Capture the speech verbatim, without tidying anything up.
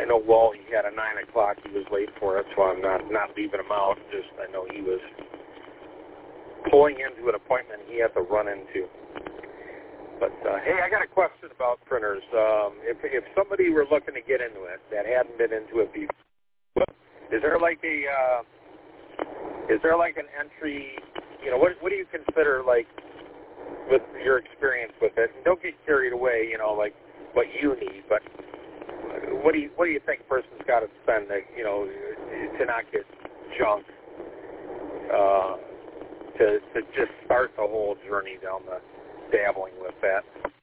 I know Walt, he had a nine o'clock. He was late for it, so I'm not, not leaving him out. Just I know he was pulling into an appointment he had to run into. But, uh, hey, I got a question about printers. Um, if, if somebody were looking to get into it that hadn't been into it before, is there like a, uh, is there like an entry, you know, what, what do you consider like with your experience with it? And don't get carried away, you know, like what you need, but what do you, what do you think a person's got to spend, like, you know, to not get junk, uh, to, to just start the whole journey down the dabbling with that?